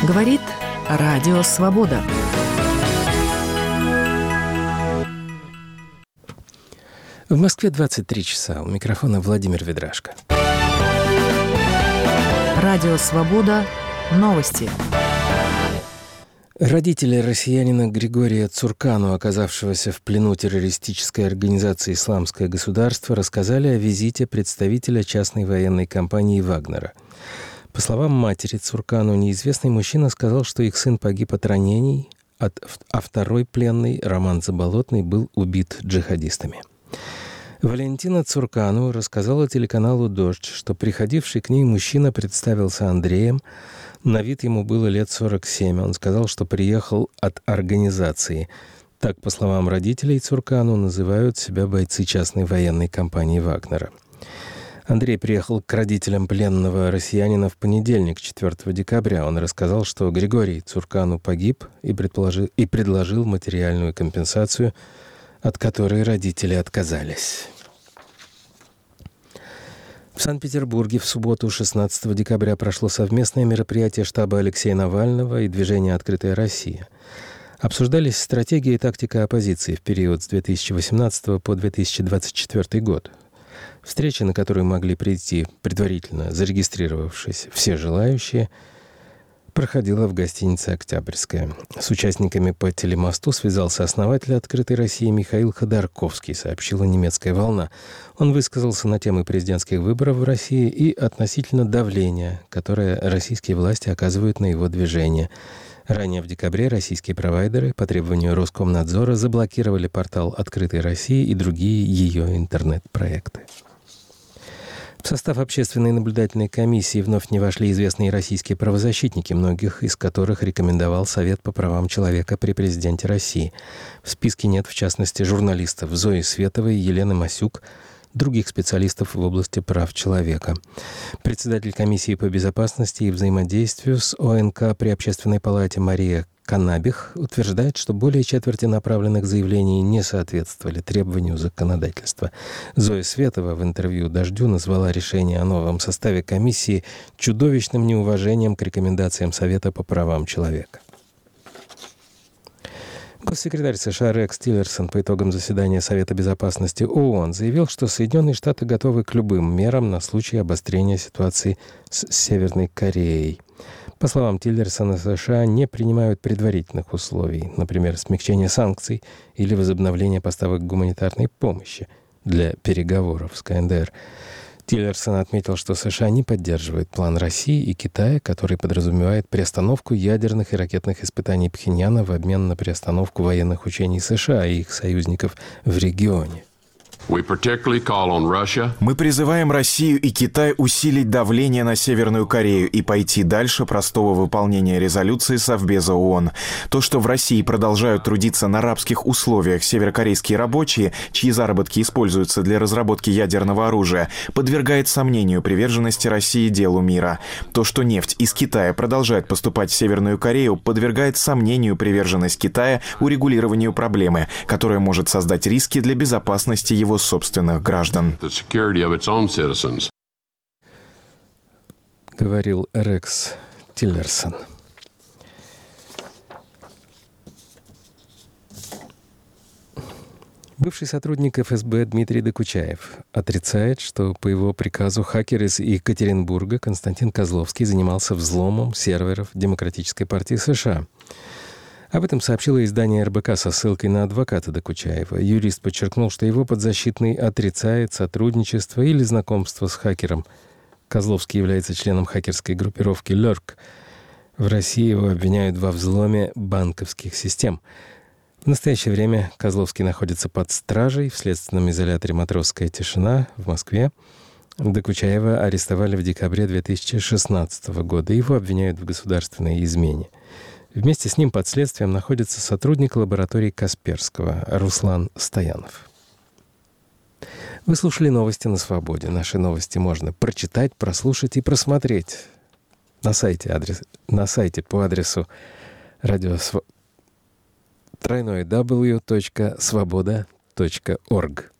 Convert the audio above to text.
Говорит Радио Свобода. В Москве 23 часа. У микрофона Владимир Ведрашко. Радио Свобода. Новости. Родители россиянина Григория Цуркану, оказавшегося в плену террористической организации «Исламское государство», рассказали о визите представителя частной военной компании «Вагнера». По словам матери Цуркану, неизвестный мужчина сказал, что их сын погиб от ранений, а второй пленный, Роман Заболотный, был убит джихадистами. Валентина Цуркану рассказала телеканалу «Дождь», что приходивший к ней мужчина представился Андреем. На вид ему было лет 47. Он сказал, что приехал от организации. Так, по словам родителей, Цуркану называют себя бойцы частной военной компании «Вагнера». Андрей приехал к родителям пленного россиянина в понедельник, 4 декабря. Он рассказал, что Григорий Цуркану погиб и предложил материальную компенсацию, от которой родители отказались. В Санкт-Петербурге в субботу, 16 декабря, прошло совместное мероприятие штаба Алексея Навального и движения «Открытая Россия». Обсуждались стратегия и тактика оппозиции в период с 2018 по 2024 год. Встреча, на которую могли прийти, предварительно зарегистрировавшись все желающие, проходила в гостинице «Октябрьская». С участниками по телемосту связался основатель «Открытой России» Михаил Ходорковский, сообщила «Немецкая волна». Он высказался на темы президентских выборов в России и относительно давления, которое российские власти оказывают на его движение. Ранее в декабре российские провайдеры по требованию Роскомнадзора заблокировали портал «Открытой России» и другие ее интернет-проекты. В состав общественной наблюдательной комиссии вновь не вошли известные российские правозащитники, многих из которых рекомендовал Совет по правам человека при президенте России. В списке нет, в частности, журналистов Зои Световой, Елены Масюк, других специалистов в области прав человека. Председатель комиссии по безопасности и взаимодействию с ОНК при Общественной палате Мария Канабих утверждает, что более четверти направленных заявлений не соответствовали требованию законодательства. Зоя Светова в интервью «Дождю» назвала решение о новом составе комиссии чудовищным неуважением к рекомендациям Совета по правам человека. Госсекретарь США Рекс Тиллерсон по итогам заседания Совета безопасности ООН заявил, что Соединенные Штаты готовы к любым мерам на случай обострения ситуации с Северной Кореей. По словам Тиллерсона, США не принимают предварительных условий, например, смягчения санкций или возобновления поставок гуманитарной помощи для переговоров с КНДР. Тиллерсон отметил, что США не поддерживают план России и Китая, который подразумевает приостановку ядерных и ракетных испытаний Пхеньяна в обмен на приостановку военных учений США и их союзников в регионе. Мы призываем Россию и Китай усилить давление на Северную Корею и пойти дальше простого выполнения резолюции Совбеза ООН. То, что в России продолжают трудиться на рабских условиях северокорейские рабочие, чьи заработки используются для разработки ядерного оружия, подвергает сомнению приверженности России делу мира. То, что нефть из Китая продолжает поступать в Северную Корею, подвергает сомнению приверженность Китая урегулированию проблемы, которая может создать риски для безопасности его собственных граждан. Говорил Рекс Тиллерсон. Бывший сотрудник ФСБ Дмитрий Докучаев отрицает, что по его приказу хакер из Екатеринбурга Константин Козловский занимался взломом серверов Демократической партии США. Об этом сообщило издание РБК со ссылкой на адвоката Докучаева. Юрист подчеркнул, что его подзащитный отрицает сотрудничество или знакомство с хакером. Козловский является членом хакерской группировки «Лерк». В России его обвиняют во взломе банковских систем. В настоящее время Козловский находится под стражей в следственном изоляторе «Матросская тишина» в Москве. Докучаева арестовали в декабре 2016 года. Его обвиняют в государственной измене. Вместе с ним под следствием находится сотрудник лаборатории Касперского Руслан Стоянов. Вы слушали новости на Свободе. Наши новости можно прочитать, прослушать и просмотреть на сайте по адресу www.svoboda.org.